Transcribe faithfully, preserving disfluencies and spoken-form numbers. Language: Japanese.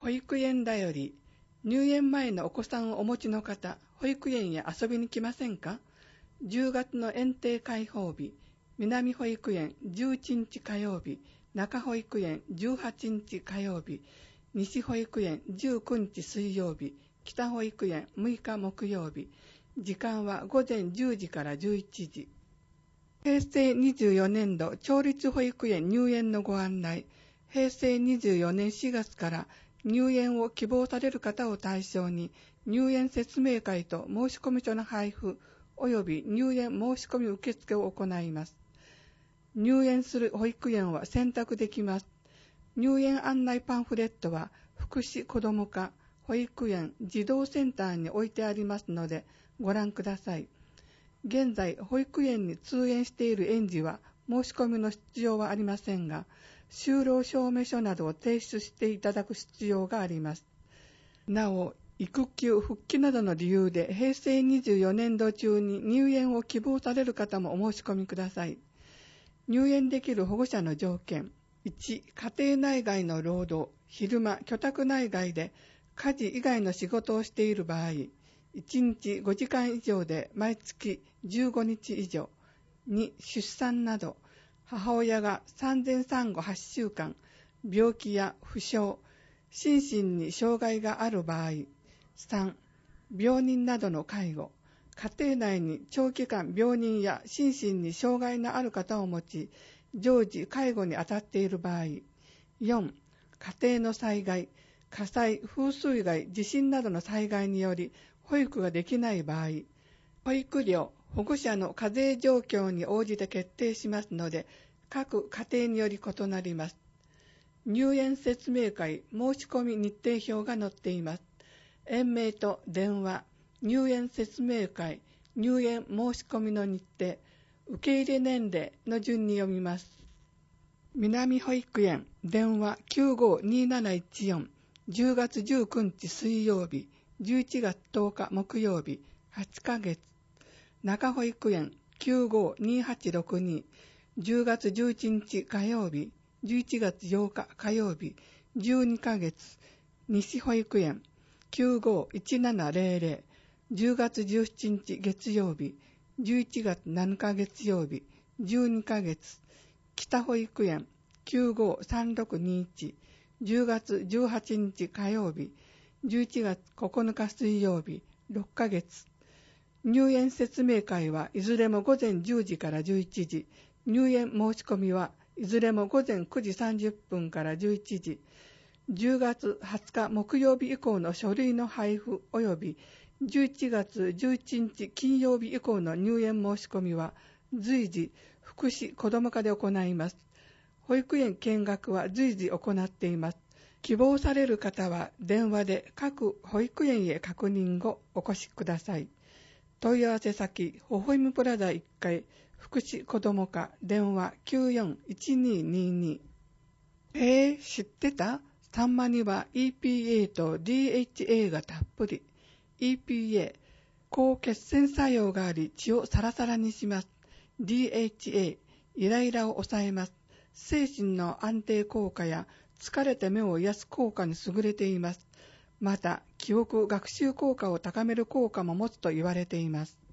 保育園だより、入園前のお子さんをお持ちの方、保育園へ遊びに来ませんか？じゅうがつの園庭開放日、南保育園じゅういちにち火曜日、中保育園じゅうはちにち火曜日、西保育園じゅうくにち水曜日、北保育園むいか木曜日、時間はごぜんじゅうじからじゅういちじ。へいせいにじゅうよねんど町立保育園入園のご案内。へいせいにじゅうよねんしがつから入園を希望される方を対象に入園説明会と申込書の配布及び入園申し込み受付を行います。入園する保育園は選択できます。入園案内パンフレットは福祉子ども課保育園児童センターに置いてありますのでご覧ください。現在、保育園に通園している園児は申し込みの必要はありませんが、就労証明書などを提出していただく必要があります。なお、育休復帰などの理由でへいせいにじゅうよねんど中に入園を希望される方もお申し込みください。入園できる保護者の条件。いち、家庭内外の労働、昼間、居宅内外で家事以外の仕事をしている場合、いちにちごじかん以上で毎月じゅうごにち以上。に、出産など、母親が産前産後はちしゅうかん、病気や負傷、心身に障害がある場合。さん、病人などの介護、家庭内に長期間病人や心身に障害のある方を持ち、常時介護に当たっている場合。よん、家庭の災害、火災、風水害、地震などの災害により保育ができない場合。保育料、保護者の課税状況に応じて決定しますので、各家庭により異なります。入園説明会申し込み日程表が載っています。園名と電話、入園説明会、入園申し込みの日程、受け入れ年齢の順に読みます。南保育園、電話きゅうごにーなないちよん、じゅうがつじゅうくにち水曜日、じゅういちがつとおか木曜日、はちかげつ。中保育園きゅうごにーはちろくに、じゅうがつじゅういちにち火曜日、じゅういちがつようか火曜日、じゅうにかげつ。西保育園きゅうごいちななぜろぜろ、じゅうがつじゅうしちにち月曜日、じゅういちがつなのか月曜日、じゅうにかげつ。北保育園きゅうごさんろくにいち、じゅうがつじゅうはちにち火曜日、じゅういちがつここのか水曜日、ろっかげつ。入園説明会はいずれもごぜんじゅうじからじゅういちじ、入園申し込みはいずれもごぜんくじさんじゅっぷんからじゅういちじ、じゅうがつはつか木曜日以降の書類の配布及びじゅういちがつじゅういちにち金曜日以降の入園申し込みは随時福祉子ども課で行います。保育園見学は随時行っています。希望される方は電話で各保育園へ確認後お越しください。問い合わせ先、ほほえみプラザいっかい、福祉子ども課、電話きゅうよんいちにーにーにー。えー、知ってた？サンマには イーピーエー と ディーエイチエー がたっぷり。イーピーエー、抗血栓作用があり血をサラサラにします。ディーエイチエー、イライラを抑えます。精神の安定効果や疲れた目を癒す効果に優れています。また、記憶・学習効果を高める効果も持つと言われています。